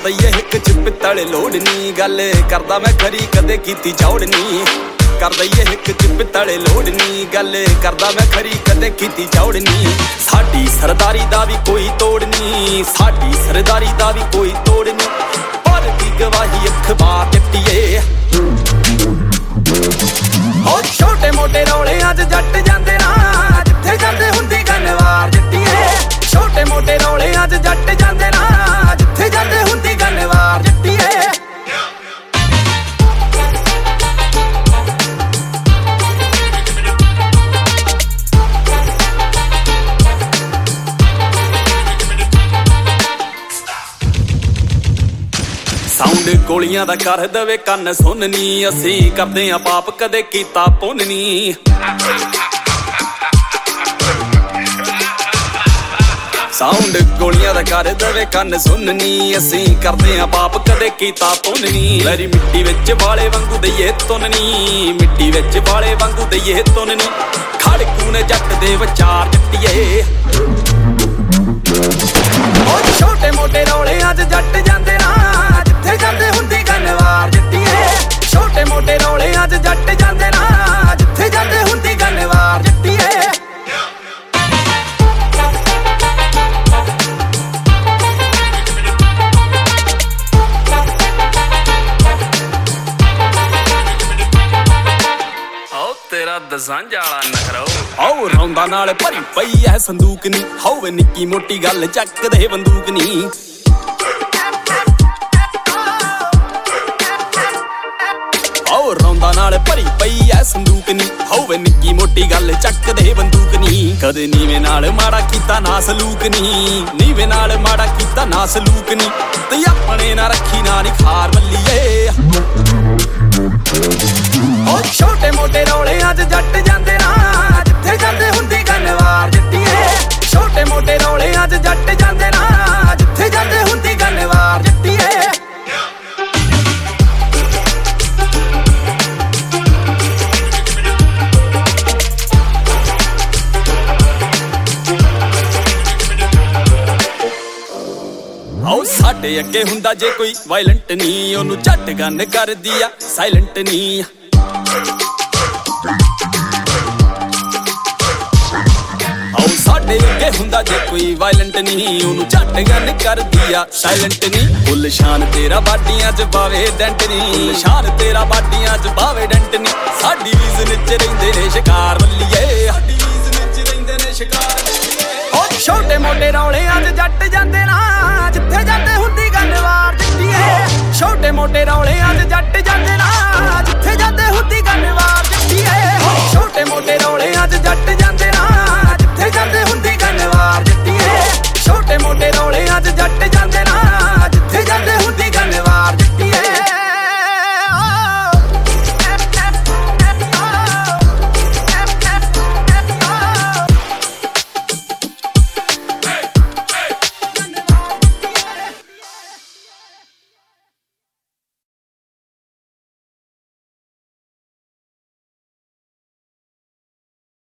ਦਈਏ ਹਿੱਕ ਚ ਪਿੱਤਲ ਲੋੜਨੀ ਗੱਲ ਕਰਦਾ ਮੈਂ ਖਰੀ ਕਦੇ ਕੀਤੀ ਚੌੜਨੀ ਕਰ ਦਈਏ ਹਿੱਕ ਚ ਪਿੱਤਲ ਲੋੜਨੀ ਗੱਲ ਕਰਦਾ ਮੈਂ ਖਰੀ ਕਦੇ ਕੀਤੀ ਚੌੜਨੀ ਸਾਡੀ ਸਰਦਾਰੀ ਦਾ ਵੀ ਕੋਈ ਤੋੜ ਨਹੀਂ ਸਾਡੀ ਸਰਦਾਰੀ ਦਾ ਵੀ ਕੋਈ ਤੋੜ ਨਹੀਂ ਪਰ ਦੀ ਗਵਾਹੀ ਅਖਬਾਰ ਦਿੱਤੀਏ ਹੋ ਛੋਟੇ ਮੋਟੇ ਰੌਲਿਆਂ 'ਚ ਜੱਟ ਜਾਂਦੇ ਨਾ ਜਿੱਥੇ ਜਾਂਦੇ ਹੁੰਦੀ ਗਨਵਾਰ ਜੱਟੀਏ ਛੋਟੇ ਮੋਟੇ ਰੌਲਿਆਂ 'ਚ ਜੱਟ ਜਾਂਦੇ ਨਾ ਜਿੱਥੇ ਜਾਂਦੇ ਹੁੰਦੀ ਗਨਵਾਰ ਜੱਟੀਏ ਸਾਊਂਡ ਗੋਲੀਆਂ ਦਾ ਕਰ ਦਵੇ ਕੰਨ ਸੁਣਨੀ ਅਸੀਂ ਕਰਦੇ ਆਂ ਪਾਪ ਕਦੇ ਕੀਤਾ ਪੁੰਨ ਨੀ ਸਾਊਂਡ ਗੋਲੀਆਂ ਦਾ ਕਰ ਦਵੇ ਕੰਨ ਸੁਣਨੀ ਅਸੀਂ ਕਰਦੇ ਆਂ ਪਾਪ ਕਦੇ ਕੀਤਾ ਪੁੰਨ ਨੀ ਲੈਰੀ ਮਿੱਟੀ ਵਿੱਚ ਵਾਲੇ ਵਾਂਗੂ ਦਈਏ ਤੁੰਨ ਨੀ ਮਿੱਟੀ ਵਿੱਚ ਵਾਲੇ ਵਾਂਗੂ ਦਈਏ ਤੁੰਨ ਨੀ ਖੜਕੂ ਨੇ ਜੱਟ ਦੇ ਵਿਚਾਰ ਜੱਟੀਏ ਓ ਛੋਟੇ ਮੋਟੇ ਰੌਲਿਆਂ 'ਚ ਜੱਟ ਜਾਂਦੇ ਨਾ ਜਿੱਥੇ ਜਾਂਦੇ ਹੁੰਦੀ ਗਨਵਾਰ ਜੱਟੀਏ ਛੋਟੇ ਮੋਟੇ ਰੌਲਿਆਂ 'ਚ ਜੱਟ ਜਾਂਦੇ ਨਾ ਜਿੱਥੇ ਜਾਂਦੇ ਹੁੰਦੀ ਗਨਵਾਰ ਜੱਟੀਏ ਤੇਰਾ ਦਸਾਂਝ ਵਾਲਾ ਨਖਰੋ ਆਓ ਰੌਂਦਾ ਨਾਲ ਭਰੀ ਪਈ ਐ ਸੰਦੂਕ ਨੀ ਹੋਵੇ ਨਿੱਕੀ ਮੋਟੀ ਗੱਲ ਚੱਕਦੇ ਬੰਦੂਕ ਨੀ ਆਓ ਰੌਂਦਾ ਨਾਲ ਭਰੀ ਪਈ ਐ ਸੰਦੂਕ ਨੀ ਹੋਵੇ ਨਿੱਕੀ ਮੋਟੀ ਗੱਲ ਚੱਕਦੇ ਬੰਦੂਕ ਨੀ ਕਦੇ ਨੀਵੇਂ ਨਾਲ ਮਾੜਾ ਕੀਤਾ ਨਾ ਸਲੂਕ ਨੀ ਨੀਵੇਂ ਨਾਲ ਮਾੜਾ ਕੀਤਾ ਨਾ ਸਲੂਕ ਨੀ ਤੇ ਆਪਣੇ ਨਾ ਰੱਖੀ ਨਾ ਨਿਖਾਰ ਮੱਲੀਏ ਓ ਛੋਟੇ ਮੋਟੇ ਰੌਲਿਆਂ 'ਚ ਜੱਟ ਜਾਂਦੇ ਨਾ ਜਿੱਥੇ ਜਾਂਦੇ ਹੁੰਦੀ ਗਨਵਾਰ ਜੱਟੀਏ ਛੋਟੇ ਮੋਟੇ ਰੌਲਿਆਂ 'ਚ ਜੱਟ ਜਾਂਦੇ ਨਾ ਜਿੱਥੇ ਜਾਂਦੇ ਹੁੰਦੀ ਗਨਵਾਰ ਜੱਟੀਏ ਆਓ ਸਾਡੇ ਅੱਗੇ ਹੁੰਦਾ ਜੇ ਕੋਈ ਵਾਇਲੈਂਟ ਨਹੀਂ ਉਹਨੂੰ ਝੱਟ ਗੰਨ ਕਰਦੀ ਆ ਸਾਇਲੈਂਟ ਨਹੀਂ ਆਓ ਸਾਡੇ ਅੱਗੇ ਹੁੰਦਾ ਜੇ ਕੋਈ ਵਾਇਲੈਂਟ ਨਹੀਂ ਉਹਨੂੰ ਝੱਟ ਗੰਨ ਕਰਦੀ ਆ ਸਾਇਲੈਂਟ ਨਹੀਂ ਫੁੱਲ ਸ਼ਾਨ ਤੇਰਾ ਬਾਡੀਆਂ 'ਚ ਬਾਵੇ ਡੈਂਟ ਨਹੀਂ ਸ਼ਾਨ ਤੇਰਾ ਬਾਡੀਆਂ 'ਚ ਬਾਵੇ ਡੈਂਟ ਨਹੀਂ ਸਾਡੀ ਰੀਜ਼ਨ 'ਚ ਰਹਿੰਦੇ ਨੇ ਸ਼ਿਕਾਰ ਵੱਲੀਏ ਸਾਡੀ ਰੀਜ਼ਨ 'ਚ ਰਹਿੰਦੇ ਨੇ ਸ਼ਿਕਾਰ ਓ ਛੋਟੇ ਮੋਟੇ ਰੌਲਿਆਂ 'ਚ ਜੱਟ ਜਾਂਦੇ ਨਾ ਜਿੱਥੇ ਜਾਂਦੇ ਹੁੰਦੀ ਗਨਵਾਰ ਜੱਟੀਏ ਛੋਟੇ ਮੋਟੇ ਰੌਲਿਆਂ 'ਚ ਜੱਟ ਜਾਂਦੇ ਨਾ ਜਿੱਥੇ ਜਾਂਦੇ ਹੁੰਦੀ ਗਨਵਾਰ ਜੱਟੀਏ ਛੋਟੇ ਮੋਟੇ ਰੌਲਿਆਂ 'ਚ ਜੱਟ ਜਾਂਦੇ ਨਾ ਜਿੱਥੇ ਜਾਂਦੇ ਹੁੰਦੀ ਗਨਵਾਰ ਜੱਟੀਏ ਛੋਟੇ ਮੋਟੇ ਰੌਲਿਆਂ 'ਚ ਜੱਟ ਜਾਂਦੇ ਨਾ